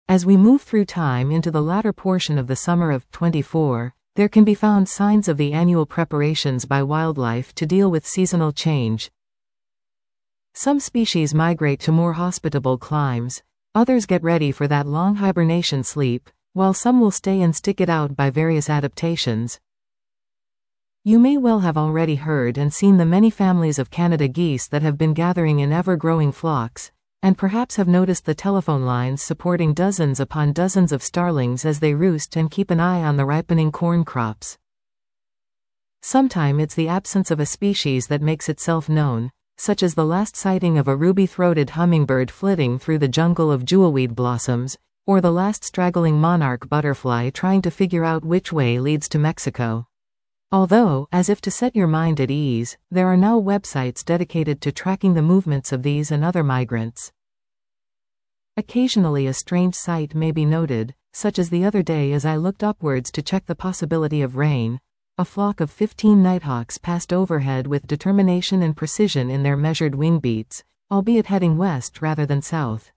As we move through time into the latter portion of the summer of 24, there can be found signs of the annual preparations by wildlife to deal with seasonal change. Some species migrate to more hospitable climes, others get ready for that long hibernation sleep, while some will stay and stick it out by various adaptations. You may well have already heard and seen the many families of Canada geese that have been gathering in ever-growing flocks, and perhaps have noticed the telephone lines supporting dozens upon dozens of starlings as they roost and keep an eye on the ripening corn crops. Sometimes it's the absence of a species that makes itself known, such as the last sighting of a ruby-throated hummingbird flitting through the jungle of jewelweed blossoms, or the last straggling monarch butterfly trying to figure out which way leads to Mexico. Although, as if to set your mind at ease, there are now websites dedicated to tracking the movements of these and other migrants. Occasionally a strange sight may be noted, such as the other day as I looked upwards to check the possibility of rain. A flock of 15 nighthawks passed overhead with determination and precision in their measured wing beats, albeit heading west rather than south.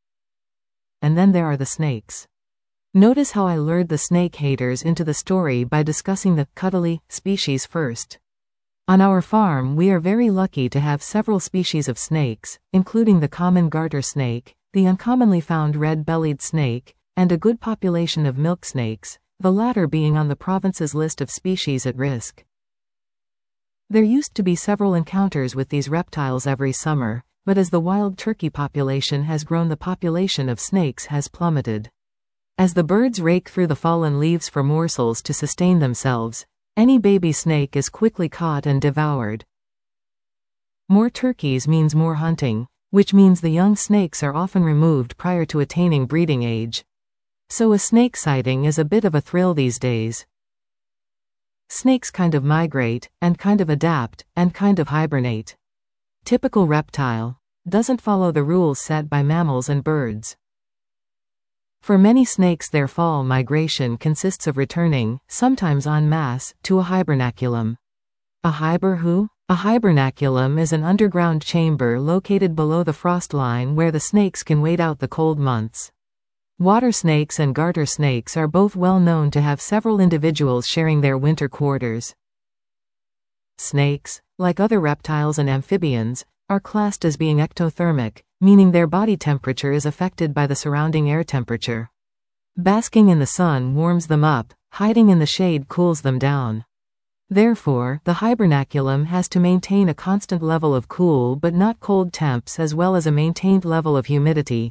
And then there are the snakes. Notice how I lured the snake haters into the story by discussing the cuddly species first. On our farm we are very lucky to have several species of snakes, including the common garter snake, the uncommonly found red-bellied snake, and a good population of milk snakes, the latter being on the province's list of species at risk. There used to be several encounters with these reptiles every summer, but as the wild turkey population has grown, the population of snakes has plummeted. As the birds rake through the fallen leaves for morsels to sustain themselves, any baby snake is quickly caught and devoured. More turkeys means more hunting, which means the young snakes are often removed prior to attaining breeding age. So a snake sighting is a bit of a thrill these days. Snakes kind of migrate, and kind of adapt, and kind of hibernate. Typical reptile. Doesn't follow the rules set by mammals and birds. For many snakes their fall migration consists of returning, sometimes en masse, to a hibernaculum. A hibernaculum? A hibernaculum is an underground chamber located below the frost line where the snakes can wait out the cold months. Water snakes and garter snakes are both well known to have several individuals sharing their winter quarters. Snakes, like other reptiles and amphibians, are classed as being ectothermic, meaning their body temperature is affected by the surrounding air temperature. Basking in the sun warms them up, hiding in the shade cools them down. Therefore, the hibernaculum has to maintain a constant level of cool but not cold temps as well as a maintained level of humidity.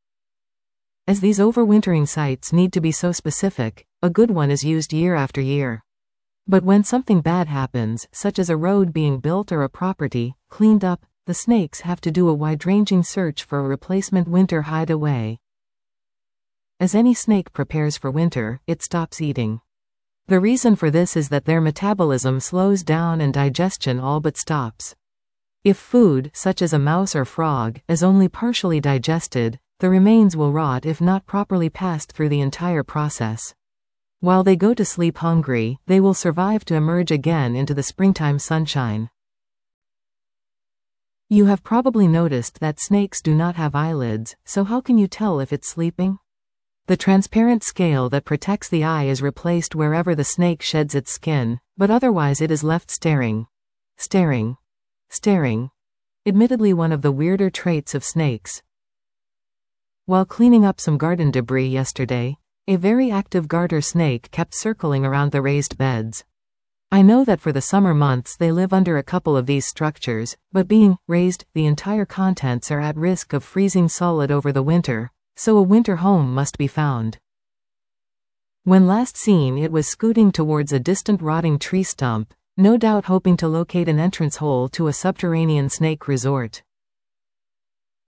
As these overwintering sites need to be so specific, a good one is used year after year. But when something bad happens, such as a road being built or a property cleaned up, the snakes have to do a wide-ranging search for a replacement winter hideaway. As any snake prepares for winter, it stops eating. The reason for this is that their metabolism slows down and digestion all but stops. If food, such as a mouse or frog, is only partially digested, the remains will rot if not properly passed through the entire process. While they go to sleep hungry, they will survive to emerge again into the springtime sunshine. You have probably noticed that snakes do not have eyelids, so how can you tell if it's sleeping? The transparent scale that protects the eye is replaced wherever the snake sheds its skin, but otherwise it is left staring. Staring. Staring. Admittedly one of the weirder traits of snakes. While cleaning up some garden debris yesterday, a very active garter snake kept circling around the raised beds. I know that for the summer months they live under a couple of these structures, but being raised, the entire contents are at risk of freezing solid over the winter, so a winter home must be found. When last seen it was scooting towards a distant rotting tree stump, no doubt hoping to locate an entrance hole to a subterranean snake resort.